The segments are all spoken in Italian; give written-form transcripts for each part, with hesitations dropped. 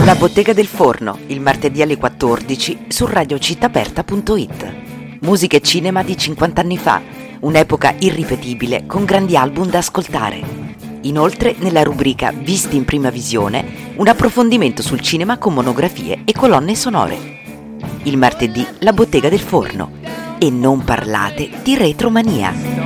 La Bottega del Forno, il martedì alle 14 su radiocittaaperta.it. Musica e cinema di 50 anni fa, un'epoca irripetibile con grandi album da ascoltare. Inoltre, nella rubrica Visti in prima visione, un approfondimento sul cinema con monografie e colonne sonore. Il martedì La Bottega del Forno. E non parlate di retromania.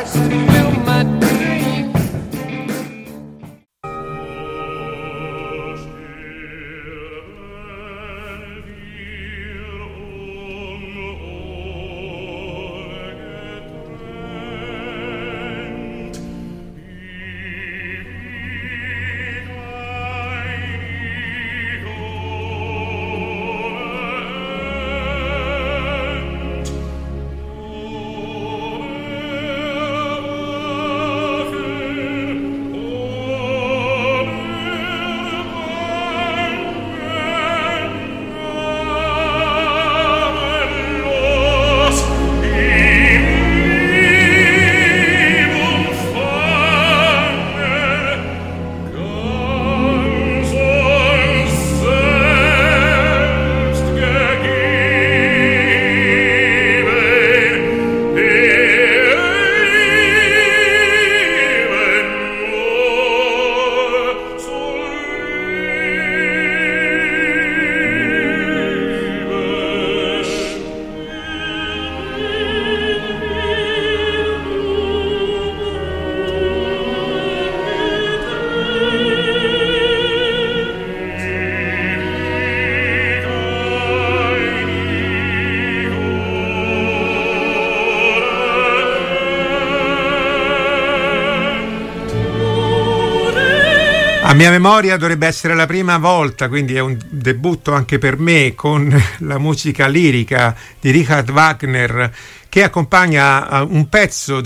A mia memoria dovrebbe essere la prima volta, quindi è un debutto anche per me, con la musica lirica di Richard Wagner che accompagna un pezzo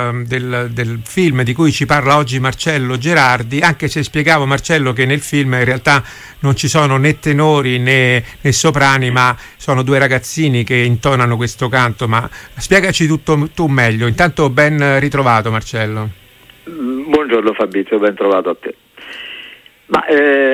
del film di cui ci parla oggi Marcello Gerardi, anche se spiegavo, Marcello, che nel film in realtà non ci sono né tenori né soprani, ma sono due ragazzini che intonano questo canto. Ma spiegaci tutto tu meglio. Intanto ben ritrovato, Marcello. Buongiorno Fabrizio, ben trovato a te. Ma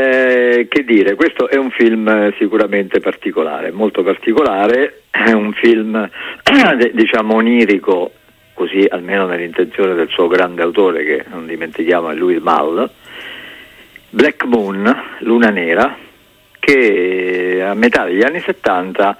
che dire, questo è un film sicuramente particolare, molto particolare, è un film diciamo onirico, così almeno nell'intenzione del suo grande autore, che non dimentichiamo è Louis Malle, Black Moon, Luna Nera, che a metà degli anni 70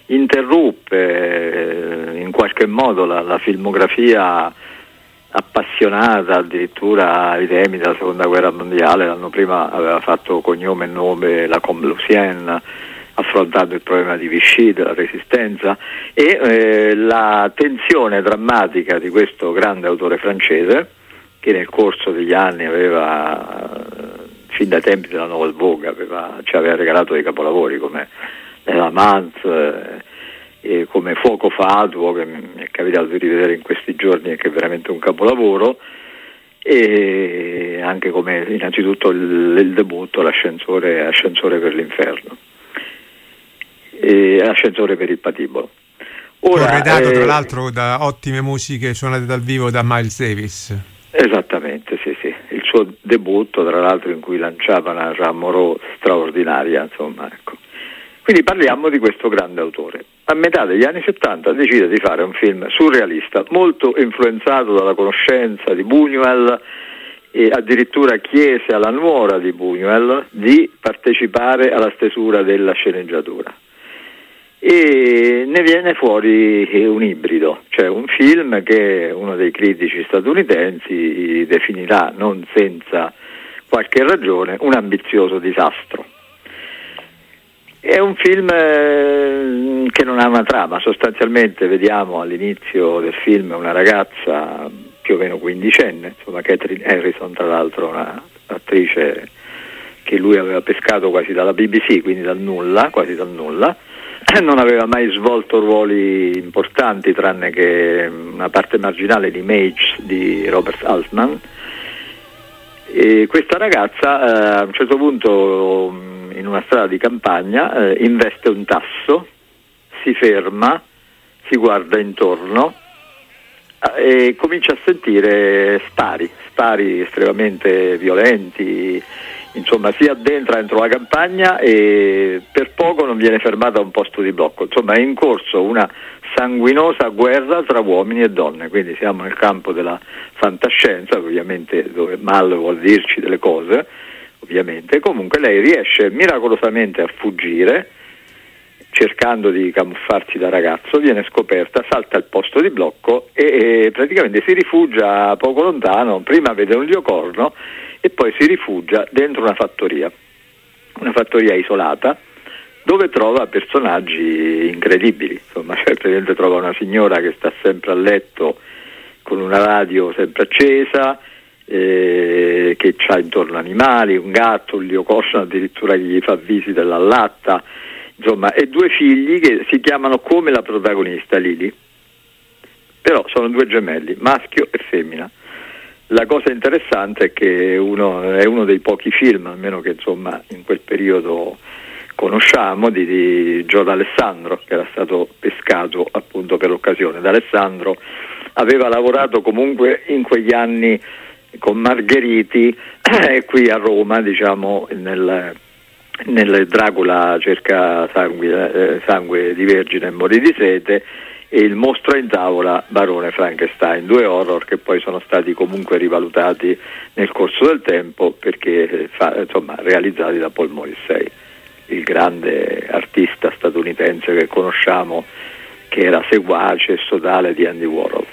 interruppe in qualche modo la filmografia appassionata addirittura ai temi della seconda guerra mondiale. L'anno prima aveva fatto cognome e nome la Combe-Lucien, affrontando il problema di Vichy, della resistenza, e la tensione drammatica di questo grande autore francese, che nel corso degli anni aveva, fin dai tempi della Nouvelle Vogue, ci aveva regalato dei capolavori come L'Amante, e come Fuoco Fatuo, che mi è capitato di rivedere in questi giorni e che è veramente un capolavoro, e anche come innanzitutto il debutto, Ascensore per l'inferno, e Ascensore per il patibolo. Corredato tra l'altro da ottime musiche suonate dal vivo da Miles Davis. Esattamente, sì, il suo debutto, tra l'altro, in cui lanciava una Jean Moreau straordinaria, insomma, ecco. Quindi parliamo di questo grande autore. A metà degli anni 70 decide di fare un film surrealista, molto influenzato dalla conoscenza di Buñuel, e addirittura chiese alla nuora di Buñuel di partecipare alla stesura della sceneggiatura. E ne viene fuori un ibrido, cioè un film che uno dei critici statunitensi definirà, non senza qualche ragione, un ambizioso disastro. È un film che non ha una trama, sostanzialmente vediamo all'inizio del film una ragazza più o meno quindicenne, insomma Catherine Harrison, tra l'altro una attrice che lui aveva pescato quasi dalla BBC, quindi quasi dal nulla, non aveva mai svolto ruoli importanti tranne che una parte marginale di Mage di Robert Altman, e questa ragazza a un certo punto in una strada di campagna investe un tasso, si ferma, si guarda intorno e comincia a sentire spari estremamente violenti insomma si addentra dentro la campagna e per poco non viene fermata a un posto di blocco. Insomma è in corso una sanguinosa guerra tra uomini e donne, quindi siamo nel campo della fantascienza, ovviamente, dove Mal vuol dirci delle cose, ovviamente. Comunque lei riesce miracolosamente a fuggire cercando di camuffarsi da ragazzo, viene scoperta, salta il posto di blocco e praticamente si rifugia poco lontano, prima vede un liocorno e poi si rifugia dentro una fattoria isolata, dove trova personaggi incredibili. Insomma, cioè, praticamente trova una signora che sta sempre a letto con una radio sempre accesa, che ha intorno animali, un gatto, un liocorno addirittura che gli fa visita e l'allatta, insomma, e due figli che si chiamano come la protagonista, Lily, però sono due gemelli, maschio e femmina. La cosa interessante è che è uno dei pochi film, almeno che insomma in quel periodo conosciamo, di Joe D'Alessandro, che era stato pescato appunto per l'occasione. D'Alessandro aveva lavorato comunque in quegli anni con Margheriti qui a Roma, diciamo nel Dracula cerca sangue di vergine e morì di sete, e Il mostro in tavola, Barone Frankenstein, due horror che poi sono stati comunque rivalutati nel corso del tempo perché realizzati da Paul Morrissey, il grande artista statunitense che conosciamo, che era seguace e sodale di Andy Warhol.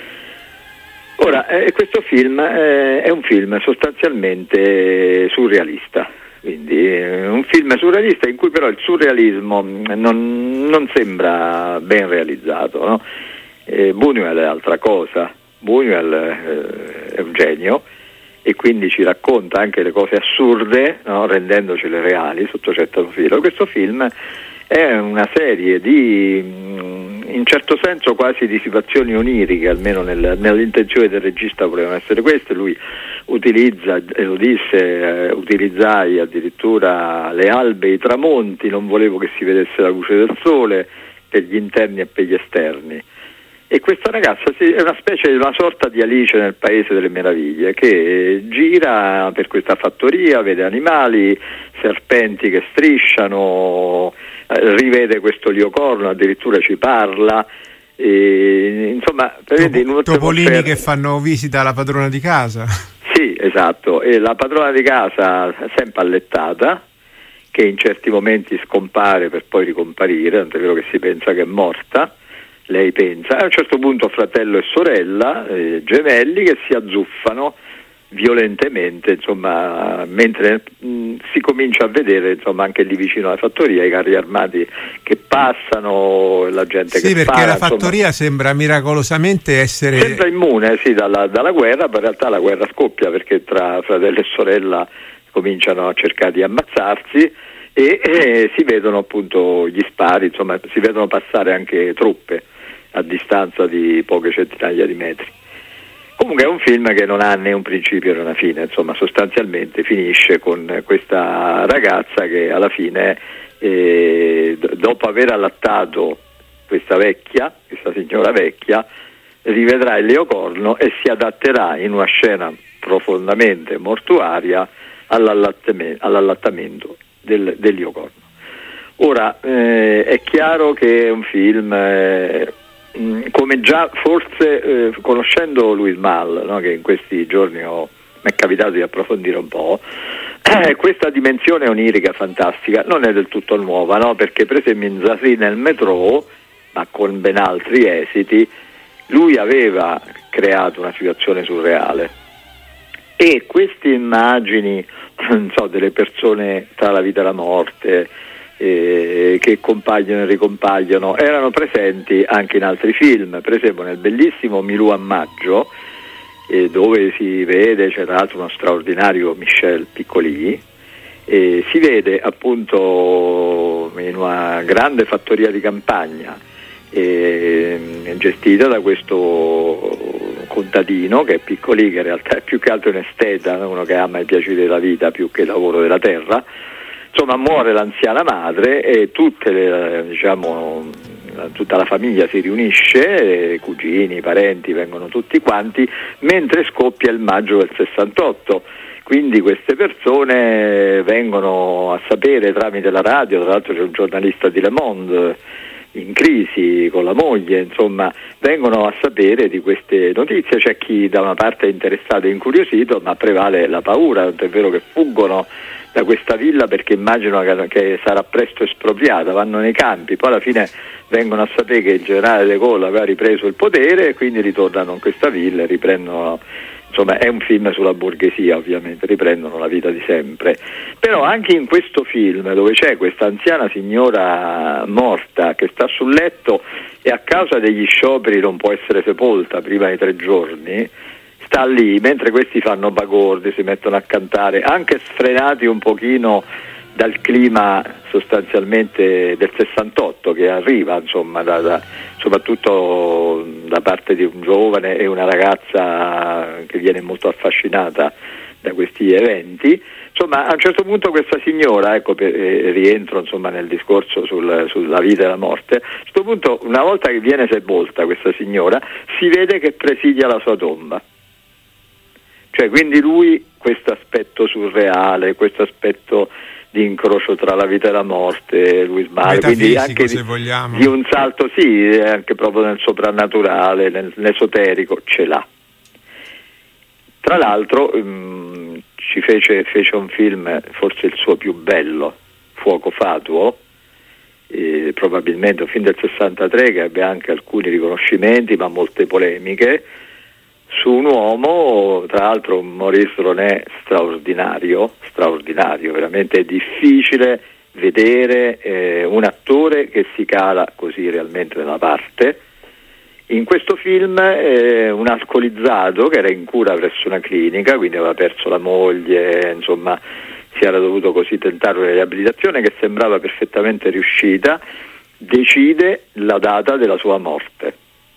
Ora, questo film è un film sostanzialmente surrealista, quindi un film surrealista in cui però il surrealismo non sembra ben realizzato, no? Buñuel è altra cosa. Buñuel è un genio e quindi ci racconta anche le cose assurde, no? Rendendocele reali sotto certo profilo. Questo film è una serie di, in certo senso quasi di situazioni oniriche, almeno nell'intenzione del regista volevano essere queste. Lui utilizza, e lo disse, utilizzai addirittura le albe e i tramonti, non volevo che si vedesse la luce del sole per gli interni e per gli esterni. E questa ragazza è una sorta di Alice nel Paese delle Meraviglie, che gira per questa fattoria, vede animali, serpenti che strisciano, rivede questo liocorno, addirittura ci parla, insomma, topolini che fanno visita alla padrona di casa. Sì, esatto, e la padrona di casa sempre allettata, che in certi momenti scompare per poi ricomparire, tant'è vero che si pensa che è morta. Lei pensa, a un certo punto fratello e sorella, gemelli, che si azzuffano violentemente, insomma, mentre si comincia a vedere, insomma, anche lì vicino alla fattoria i carri armati che passano, la gente che spara. Sì, perché la fattoria sembra miracolosamente essere... Sembra immune, sì, dalla guerra, ma in realtà la guerra scoppia perché tra fratello e sorella cominciano a cercare di ammazzarsi e si vedono appunto gli spari, insomma, si vedono passare anche truppe a distanza di poche centinaia di metri. Comunque è un film che non ha né un principio né una fine, insomma, sostanzialmente finisce con questa ragazza che alla fine, dopo aver allattato questa signora vecchia, rivedrà il liocorno e si adatterà in una scena profondamente mortuaria all'allattamento del liocorno. Ora, è chiaro che è un film... come già forse conoscendo Louis Malle, no, che in questi giorni mi è capitato di approfondire un po', questa dimensione onirica fantastica non è del tutto nuova, no? Perché per esempio in Zazie nel metro, ma con ben altri esiti, lui aveva creato una situazione surreale e queste immagini, non so, delle persone tra la vita e la morte, che compaiono e ricompaiono, erano presenti anche in altri film, per esempio nel bellissimo Milù a maggio, dove si vede, c'è tra l'altro uno straordinario Michel Piccoli, si vede appunto in una grande fattoria di campagna gestita da questo contadino che è Piccoli, che in realtà è più che altro un esteta, uno che ama i piaceri della vita più che il lavoro della terra. Insomma, muore l'anziana madre e tutta la famiglia si riunisce, cugini, parenti, vengono tutti quanti, mentre scoppia il maggio del 68. quindi queste persone vengono a sapere tramite la radio, tra l'altro c'è un giornalista di Le Monde in crisi con la moglie, insomma vengono a sapere di queste notizie. C'è chi da una parte è interessato e incuriosito, ma prevale la paura, tant'è vero che fuggono da questa villa perché immaginano che sarà presto espropriata, vanno nei campi, poi alla fine vengono a sapere che il generale De Gaulle aveva ripreso il potere e quindi ritornano in questa villa e riprendono. Insomma, è un film sulla borghesia, ovviamente, riprendono la vita di sempre. Però anche in questo film, dove c'è questa anziana signora morta che sta sul letto e a causa degli scioperi non può essere sepolta prima di 3 giorni, sta lì mentre questi fanno bagordi, si mettono a cantare, anche sfrenati un pochino dal clima sostanzialmente del 68 che arriva, insomma, soprattutto da parte di un giovane e una ragazza che viene molto affascinata da questi eventi. Insomma, a un certo punto questa signora, ecco, rientro insomma nel discorso sulla vita e la morte, a un certo punto, una volta che viene sepolta questa signora, si vede che presidia la sua tomba. Cioè, quindi lui, questo aspetto surreale, questo aspetto di incrocio tra la vita e la morte, Louis Malle, quindi anche se vogliamo, di un salto, sì, anche proprio nel soprannaturale, nell'esoterico, ce l'ha. Tra l'altro ci fece un film, forse il suo più bello, Fuoco fatuo, probabilmente un film del 63 che ebbe anche alcuni riconoscimenti ma molte polemiche, su un uomo, tra l'altro Maurice Ronet straordinario, veramente è difficile vedere un attore che si cala così realmente nella parte. In questo film un alcolizzato che era in cura presso una clinica, quindi aveva perso la moglie, insomma si era dovuto così tentare una riabilitazione che sembrava perfettamente riuscita, decide la data della sua morte.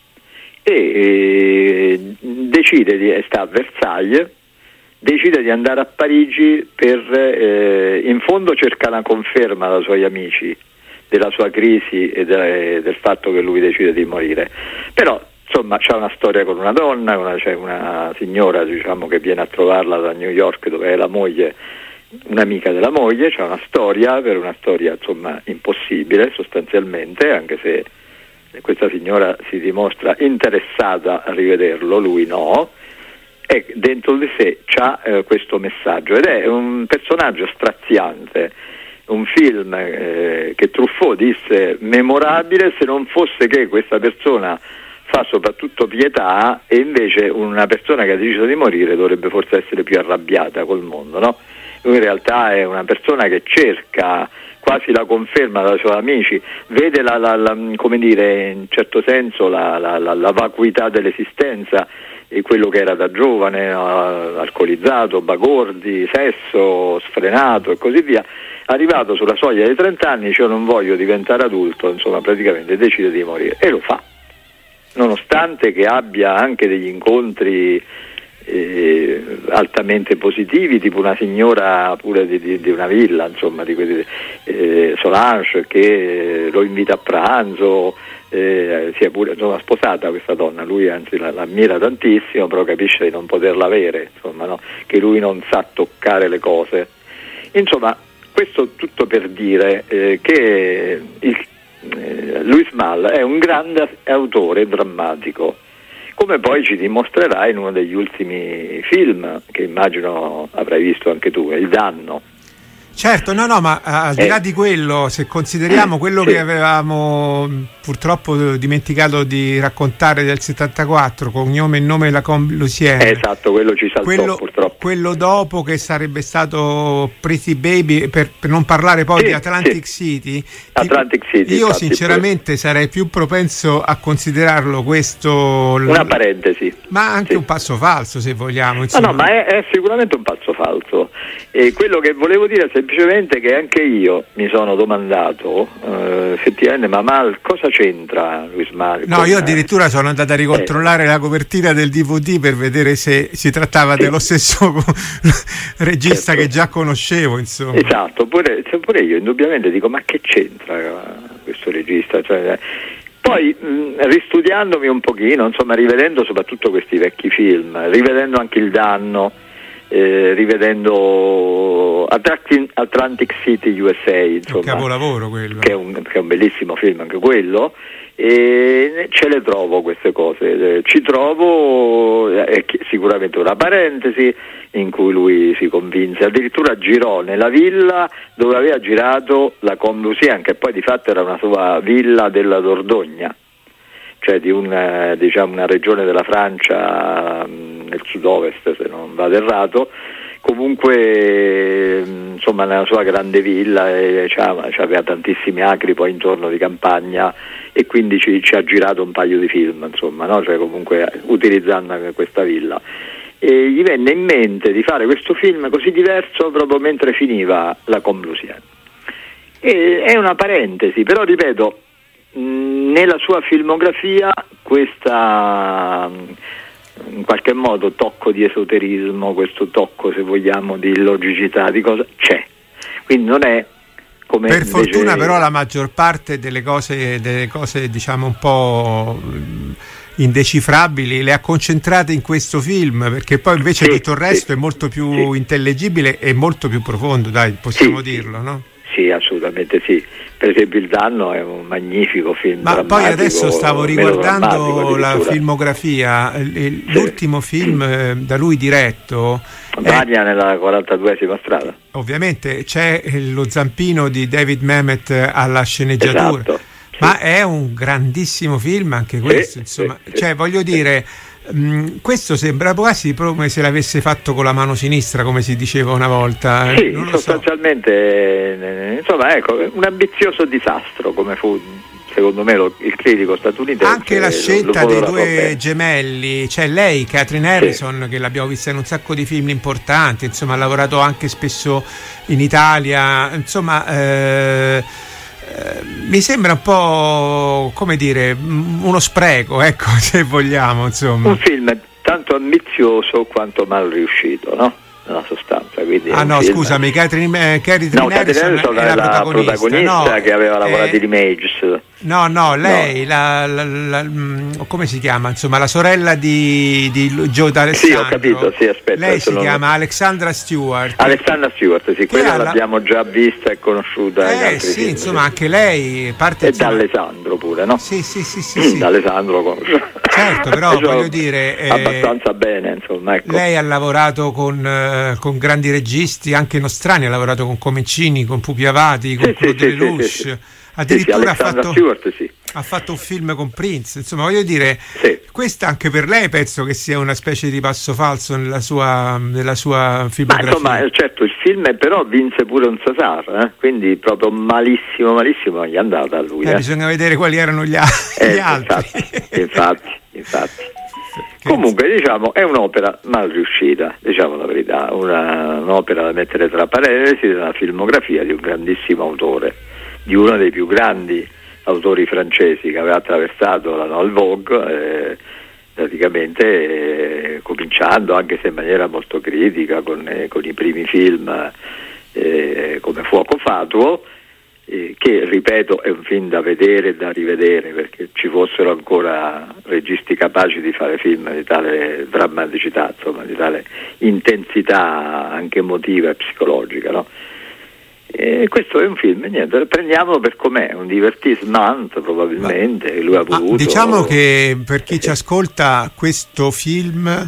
E sta a Versailles, decide di andare a Parigi per in fondo cerca una conferma dai suoi amici della sua crisi e del fatto che lui decide di morire. Però insomma c'è una storia con una donna, c'è una signora, diciamo, che viene a trovarla da New York, dove è la moglie, un'amica della moglie. C'è una storia insomma impossibile sostanzialmente, anche se questa signora si dimostra interessata a rivederlo, lui no, e dentro di sé c'ha questo messaggio, ed è un personaggio straziante, un film che Truffaut disse memorabile, se non fosse che questa persona fa soprattutto pietà e invece una persona che ha deciso di morire dovrebbe forse essere più arrabbiata col mondo, no? Lui in realtà è una persona che cerca quasi la conferma dai suoi amici, vede come dire, in certo senso la vacuità dell'esistenza e quello che era da giovane, alcolizzato, bagordi, sesso, sfrenato e così via. Arrivato sulla soglia dei 30 anni, dice: non voglio diventare adulto, insomma praticamente decide di morire, e lo fa, nonostante che abbia anche degli incontri altamente positivi, tipo una signora pure di una villa, insomma, di quelli, Solange, che lo invita a pranzo, si è pure insomma sposata questa donna, lui anzi l'ammira tantissimo, però capisce di non poterla avere, insomma, no? Che lui non sa toccare le cose. Insomma, questo tutto per dire che Louis Malle è un grande autore drammatico, come poi ci dimostrerà in uno degli ultimi film che immagino avrai visto anche tu, Il danno. Certo, no, ma al di là di quello, se consideriamo quello che avevamo purtroppo dimenticato di raccontare del 74, Cognome e nome Lacombe-Lucien. Esatto, quello ci saltò purtroppo. Quello dopo, che sarebbe stato Pretty Baby, per non parlare poi di Atlantic City. Atlantic City. Io sinceramente sarei più propenso a considerarlo questo una parentesi, ma anche un passo falso, se vogliamo, insomma. No, ma è sicuramente un passo falso. E quello che volevo dire è semplicemente che anche io mi sono domandato effettivamente, ma cosa c'entra Louis Malle? No, io addirittura sono andato a ricontrollare la copertina del DVD per vedere se si trattava dello stesso regista che già conoscevo, insomma. Esatto, pure io indubbiamente dico: ma che c'entra questo regista? Cioè, poi ristudiandomi un pochino, insomma, rivedendo soprattutto questi vecchi film, rivedendo anche Il danno, rivedendo Atlantic City USA, insomma, un capolavoro quello, che è un bellissimo film anche quello, e ce le trovo queste cose, ci trovo, è sicuramente una parentesi in cui lui si convinse, addirittura girò nella villa dove aveva girato la Combe-Lucien, che poi di fatto era una sua villa della Dordogne, cioè di una regione della Francia nel sud-ovest, se non vado errato. Comunque insomma nella sua grande villa, aveva tantissimi acri poi intorno di campagna, e quindi ci ha girato un paio di film, insomma, no? Cioè comunque utilizzando questa villa, e gli venne in mente di fare questo film così diverso proprio mentre finiva la Combe-Lucien. E è una parentesi, però ripeto, nella sua filmografia questa in qualche modo tocco di esoterismo, questo tocco, se vogliamo, di logicità, di cosa c'è, quindi non è come per fortuna, però la maggior parte delle cose diciamo un po' indecifrabili le ha concentrate in questo film, perché poi invece tutto il resto è molto più intellegibile e molto più profondo, dai, possiamo dirlo, no? Sì, assolutamente sì. Per esempio Il Danno è un magnifico film. Ma poi adesso stavo riguardando la filmografia, l'ultimo film da lui diretto, Vania nella 42esima strada. Ovviamente c'è lo zampino di David Mamet alla sceneggiatura, esatto, ma è un grandissimo film anche questo, insomma, cioè voglio dire, questo sembra quasi come se l'avesse fatto con la mano sinistra, come si diceva una volta. Sì, non lo sostanzialmente, insomma, ecco, un ambizioso disastro, come fu secondo me il critico statunitense. Anche la scelta dei due gemelli, cioè lei, Catherine Harrison, che l'abbiamo vista in un sacco di film importanti, insomma ha lavorato anche spesso in Italia, insomma mi sembra un po', come dire, uno spreco, ecco, se vogliamo, insomma. Un film tanto ambizioso quanto mal riuscito, no? Nella sostanza, quindi scusami, Catherine Harrison è la protagonista, che aveva lavorato in Images. Lei come si chiama? Insomma, la sorella di Joe D'Alessandro. Sì, ho capito, sì, aspetta. Lei si chiama Alexandra Stewart. Alexandra Stewart, sì, quella l'abbiamo già vista e conosciuta in altri film. Insomma, anche lei parte. E D'Alessandro pure, no? Sì. D'Alessandro lo conosco. Certo, però voglio dire, abbastanza bene, insomma, ecco. Lei ha lavorato con grandi registi anche nostrani, ha lavorato con Comencini, con Pupi Avati, con Claude Lelouch. Addirittura ha fatto un film con Prince, insomma, voglio dire, questa anche per lei penso che sia una specie di passo falso nella sua filmografia. Ma insomma, certo, il film però vinse pure un César, quindi proprio malissimo gli è andata a lui. Bisogna vedere quali erano gli altri. Infatti. Comunque, diciamo, è un'opera mal riuscita, diciamo la verità, un'opera da mettere tra parentesi della filmografia di un grandissimo autore, di uno dei più grandi autori francesi che aveva attraversato la Nouvelle Vogue, praticamente cominciando, anche se in maniera molto critica, con i primi film come Fuoco Fatuo, che ripeto è un film da vedere e da rivedere, perché ci fossero ancora registi capaci di fare film di tale drammaticità, insomma, di tale intensità anche emotiva e psicologica, no? E questo è un film, niente, prendiamolo per com'è, un divertissement probabilmente, lui ha voluto. Diciamo che per chi ci ascolta, questo film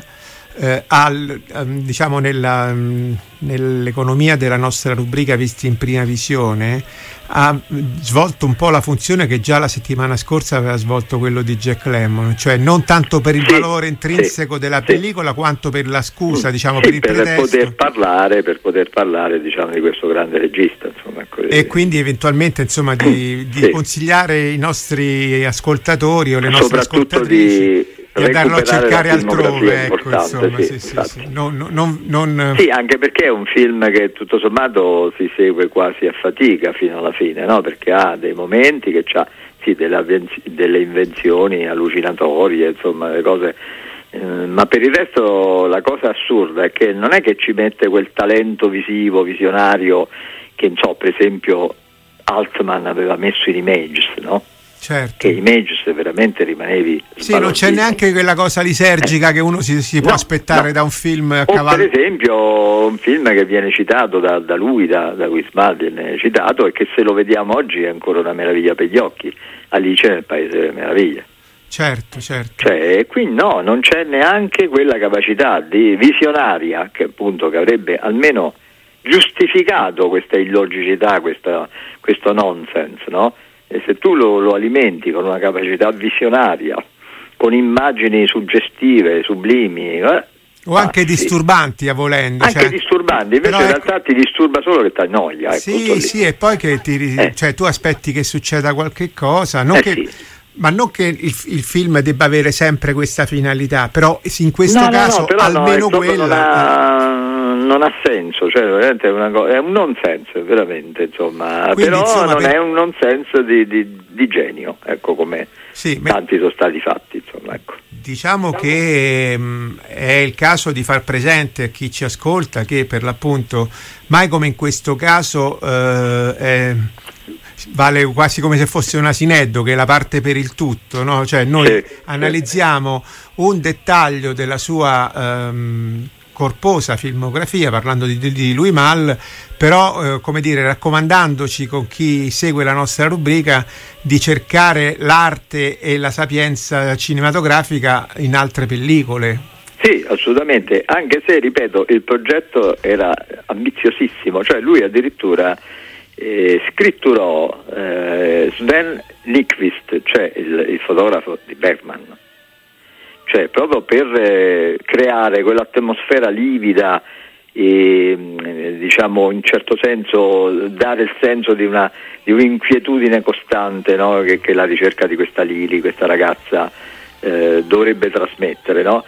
diciamo nell'economia della nostra rubrica Visti in Prima Visione ha svolto un po' la funzione che già la settimana scorsa aveva svolto quello di Jack Lemmon, cioè non tanto per il valore intrinseco della pellicola quanto per la scusa, diciamo, per il pretesto, per poter parlare diciamo di questo grande regista, insomma, e quindi eventualmente insomma di consigliare i nostri ascoltatori o le nostre ascoltatrici di andarlo a cercare altrove, ecco, insomma, sì. Sì, anche perché è un film che tutto sommato si segue quasi a fatica fino alla fine, no? Perché ha dei momenti che ha delle invenzioni allucinatorie, insomma, le cose, ma per il resto la cosa assurda è che non è che ci mette quel talento visivo, visionario che per esempio Altman aveva messo in Images, no? certo. Che Image, se veramente rimanevi non c'è neanche quella cosa lisergica che uno si può aspettare da un film a cavallo. Per esempio un film che viene citato da lui, da Wismar, viene citato, e che se lo vediamo oggi è ancora una meraviglia per gli occhi, Alice nel Paese delle Meraviglie. Certo. Cioè, qui non c'è neanche quella capacità di visionaria che appunto che avrebbe almeno giustificato questa illogicità, questo nonsense, no? E se tu lo alimenti con una capacità visionaria, con immagini suggestive, sublimi, o anche disturbanti, a volendo. Anche disturbanti, invece in realtà ti disturba solo che ti annoia. Sì, e poi che cioè tu aspetti che succeda qualche cosa, ma non che il film debba avere sempre questa finalità, però in questo caso almeno quella non ha senso, cioè veramente è un nonsense, veramente, insomma. Quindi, però non è un nonsense di genio, ecco, come tanti sono stati fatti, insomma, ecco. Diciamo che è il caso di far presente a chi ci ascolta che per l'appunto mai come in questo caso vale quasi come se fosse un asineddo, che è la parte per il tutto, no? Cioè noi analizziamo un dettaglio della sua corposa filmografia, parlando di Louis Malle, però come dire, raccomandandoci con chi segue la nostra rubrica di cercare l'arte e la sapienza cinematografica in altre pellicole. Sì, assolutamente, anche se, ripeto, il progetto era ambiziosissimo, cioè lui addirittura scritturò Sven Nykvist, cioè il fotografo di Bergman, cioè proprio per creare quell'atmosfera livida e diciamo in certo senso dare il senso di un'inquietudine costante, no? che la ricerca di questa Lily, questa ragazza dovrebbe trasmettere, no?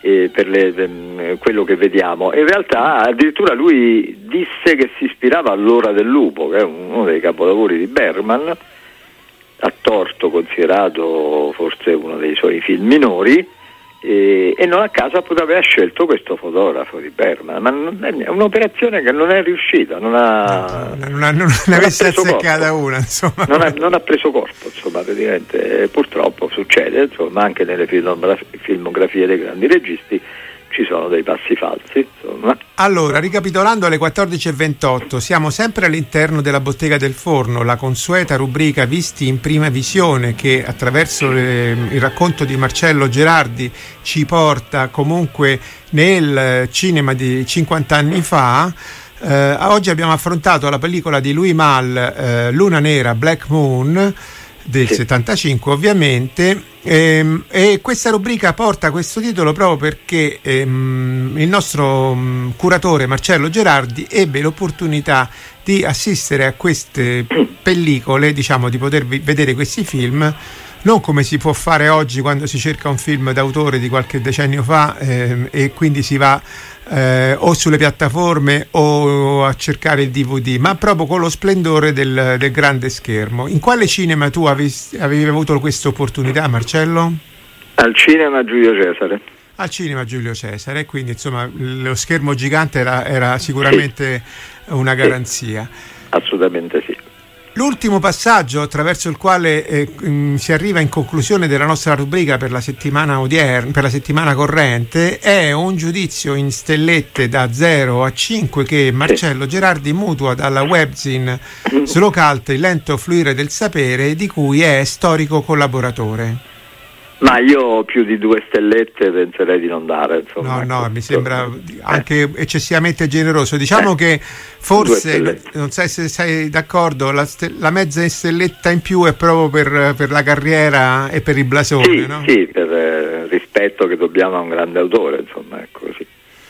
Per quello che vediamo. In realtà addirittura lui disse che si ispirava all'Ora del lupo, che è uno dei capolavori di Bergman, a torto considerato forse uno dei suoi film minori, e non a caso aveva scelto questo fotografo di Bergman, ma è un'operazione che non è riuscita, non ne avesse azzeccata una, insomma. Non ha preso corpo, insomma, praticamente. Purtroppo succede, insomma, anche nelle filmografie dei grandi registi ci sono dei passi falsi, insomma. Allora, ricapitolando, alle 14:28 siamo sempre all'interno della Bottega del Forno, la consueta rubrica Visti in prima visione, che attraverso il racconto di Marcello Gerardi ci porta comunque nel cinema di 50 anni fa. Oggi abbiamo affrontato la pellicola di Louis Malle, Luna Nera, Black Moon, del 75 ovviamente, e questa rubrica porta questo titolo proprio perché il nostro curatore Marcello Gerardi ebbe l'opportunità di assistere a queste pellicole, diciamo, di poter vedere questi film non come si può fare oggi quando si cerca un film d'autore di qualche decennio fa e quindi si va o sulle piattaforme o a cercare il DVD, ma proprio con lo splendore del grande schermo. In quale cinema tu avevi avuto questa opportunità, Marcello? Al cinema Giulio Cesare. Al cinema Giulio Cesare, quindi insomma lo schermo gigante era sicuramente una garanzia. Assolutamente sì. L'ultimo passaggio attraverso il quale si arriva in conclusione della nostra rubrica per la settimana odierna, per la settimana corrente, è un giudizio in stellette da 0 a 5 che Marcello Gerardi mutua dalla webzine Slocalt, il lento fluire del sapere, di cui è storico collaboratore. Ma io più di 2 stellette penserei di non dare, insomma. No, mi sembra anche eccessivamente generoso. Diciamo che forse, non sai se sei d'accordo, la mezza stelletta in più è proprio per la carriera e per il blasone, sì, no? Sì, per rispetto che dobbiamo a un grande autore, insomma, ecco così.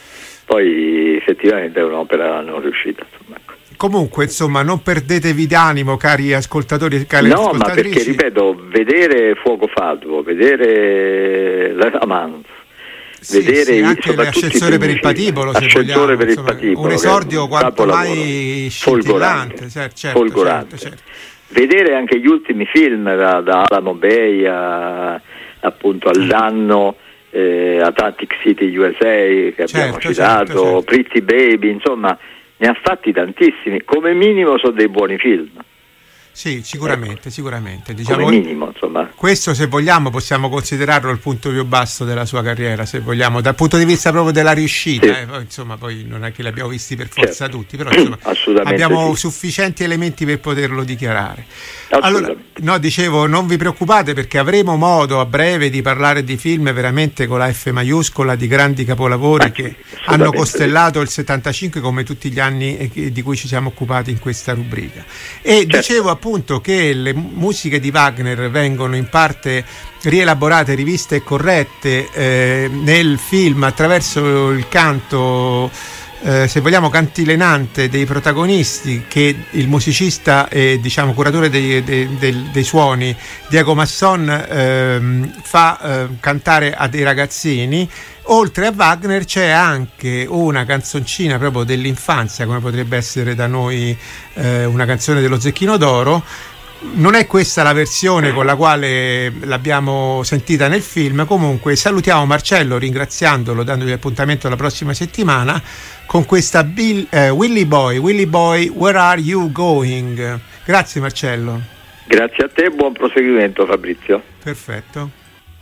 Poi effettivamente è un'opera non riuscita, insomma, ecco. Comunque, insomma, non perdetevi d'animo, cari ascoltatori e cari ascoltatrici. No, ma perché, ripeto, vedere Fuoco Fatuo, vedere l'Amance, vedere anche l'Ascensore per il Patibolo, se vogliamo, per il Patibolo, un esordio quanto mai scintillante, folgorante. Certo. Vedere anche gli ultimi film da Alamo Bay appunto all'anno, Atlantic City USA che abbiamo citato, certo. Pretty Baby, insomma ne ha fatti tantissimi, come minimo sono dei buoni film. Sì, sicuramente. Diciamo, come minimo, insomma. Questo, se vogliamo, possiamo considerarlo il punto più basso della sua carriera, se vogliamo, dal punto di vista proprio della riuscita. Sì. Poi, insomma, poi non è che li abbiamo visti per forza tutti, però insomma, abbiamo sufficienti elementi per poterlo dichiarare. Allora, no, dicevo, non vi preoccupate, perché avremo modo a breve di parlare di film veramente con la F maiuscola, di grandi capolavori che hanno costellato il 75, come tutti gli anni di cui ci siamo occupati in questa rubrica. E dicevo appunto che le musiche di Wagner vengono in parte rielaborate, riviste e corrette nel film attraverso il canto, se vogliamo, cantilenante dei protagonisti, che il musicista e diciamo curatore dei suoni Diego Masson fa cantare a dei ragazzini. Oltre a Wagner c'è anche una canzoncina proprio dell'infanzia, come potrebbe essere da noi una canzone dello Zecchino d'Oro. Non è questa la versione con la quale l'abbiamo sentita nel film. Comunque salutiamo Marcello ringraziandolo, dandogli appuntamento la prossima settimana con questa Willy Boy, Where Are You Going? Grazie Marcello. Grazie a te, buon proseguimento Fabrizio. Perfetto.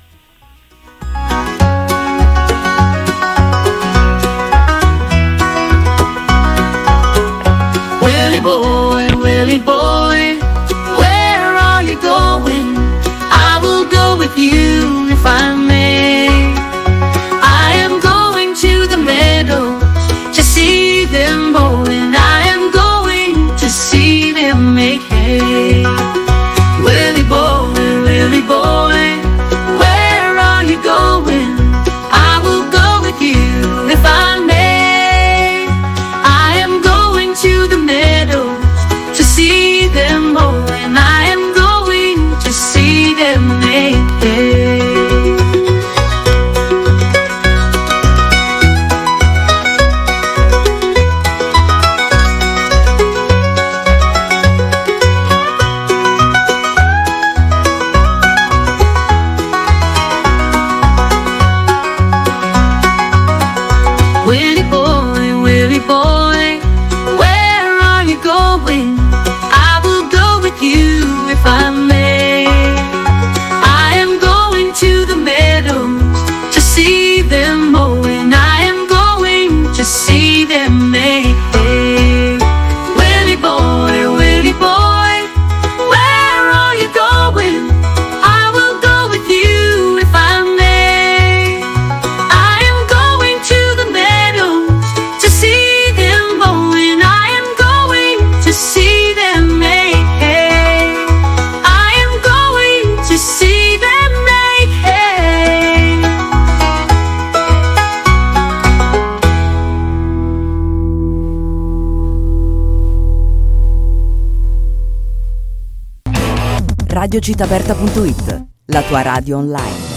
Willy boy, where are you going? I will go with you if I may. I am going to the meadows to see them mowing. I am going to see them make hay. Willy boy, where are you going? I will go with you if I may. I am going to the meadows to see them mowing. I am going to see them make hay. Willy boy, where are you going? I will go with you if I may. I am going to the meadows to see them mowing. I am going to see them make hay. Willy boy, where are you going? I will go with you if I may. I am going to the meadows to see them mowing. I am going to see them make hay. I am going to see them make hay. Radiocitaperta.it, la tua radio online.